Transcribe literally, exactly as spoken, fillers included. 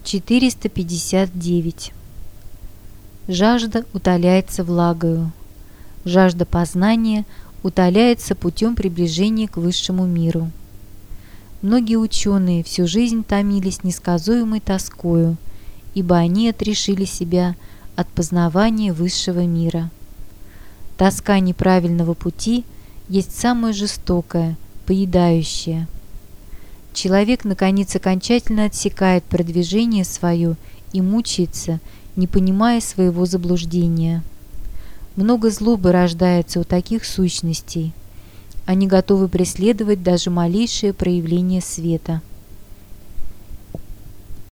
четыреста пятьдесят девять. Жажда утоляется влагою. Жажда познания утоляется путем приближения к высшему миру. Многие ученые всю жизнь томились несказуемой тоскою, ибо они отрешили себя от познавания высшего мира. Тоска неправильного пути есть самая жестокая, поедающая. Человек, наконец, окончательно отсекает продвижение свое и мучается, не понимая своего заблуждения. Много злобы рождается у таких сущностей. Они готовы преследовать даже малейшее проявление света.